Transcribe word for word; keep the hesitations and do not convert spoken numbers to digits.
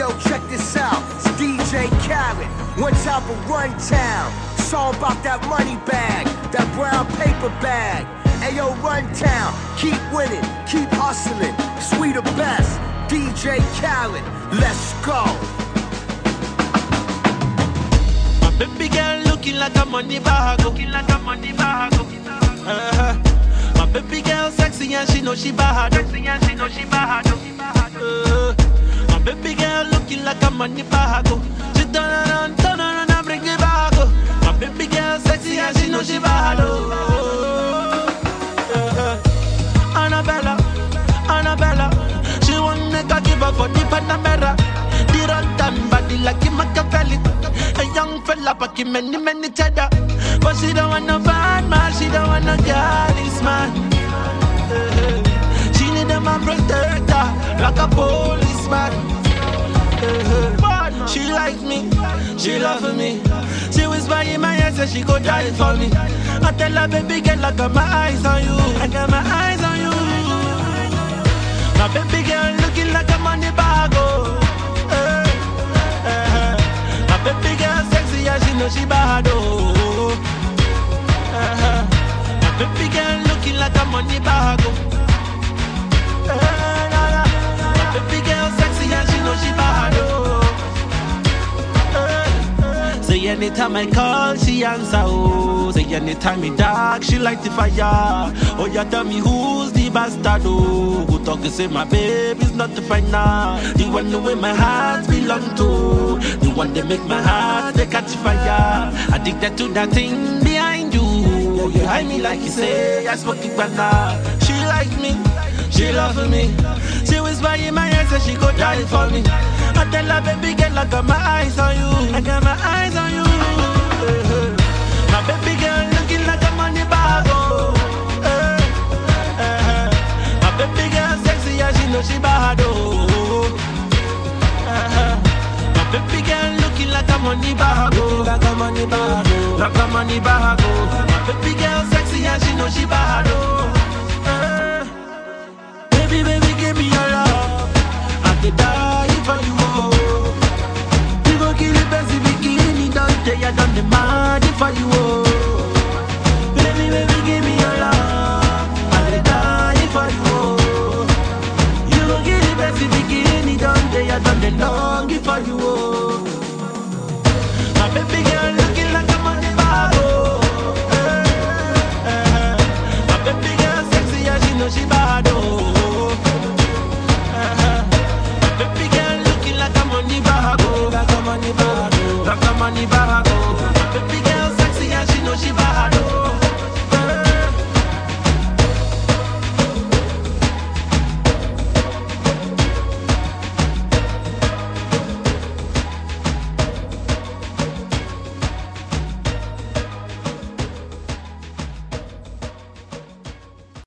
yo, check this out. It's D J Khaled, one top of Run Town. Song about that money bag, that brown paper bag. Ayo, Run Town, keep winning, keep hustling. Sweet the best, D J Khaled, let's go. My baby girl looking like a money bag, looking like a money bag. Uh-huh. My baby girl sexy and she know she bad, sexy and she know she bad. Uh, my baby girl looking like a money bag. She turn around, turn around and bring it back. My baby girl sexy and she know she bad. Uh, Annabella, Annabella, she want make a give up for the Panamera. The run down body like a Machiavelli. A young fella packing many many cheddar, but she don't want no bad man, she don't want no girlies man. Uh, she need a man protector like a policeman. Uh, she like me, she love me. She whisper in my ear, say she go die for me. I tell her, baby girl, I got my eyes on you, I got my eyes on you. My baby girl looking like a money bag, oh. Uh, uh, my baby girl sexy and she know she bad, oh. Uh, my baby girl looking like a money bag, oh. Uh, nah, nah. My baby girl sexy and she know she bad, oh. Say anytime I call, she answer, oh. Say anytime me dark, she light the fire. Oh, you tell me who's the bastard, oh. Who talk and say my baby's not the final. The one the way my heart belong to. The one that make my heart, they catch fire. Addicted to that thing behind you. Oh, you hide me like you say, I smoke it banana. She like me, she love me. She whisper in my ear, say she go die for me. I tell her, baby girl, I got my eyes on you, I got my eyes on you. Uh-huh. My baby girl looking like a money bag, oh. Uh, uh-huh. My baby girl sexy and she know she bad, oh. Uh-huh. My baby girl looking like a money bag, oh. Like a money bag, oh. Like a money bag, oh. My baby girl sexy and she know she bad, oh. Uh, baby, baby, give me your love. I could die for you, oh. You gon' kill the best bikini, don't tell you done the mad for you, oh. Baby, baby, give me your love. I could die for you, oh. You gon' kill the best bikini, don't tell you done the long for you, oh. My baby girl looking like a money bag, oh. Uh, uh, my baby girl sexy and she know she bad, oh. Baby girl looking like a money bag, oh. Like a money bag, oh. Like a money bag.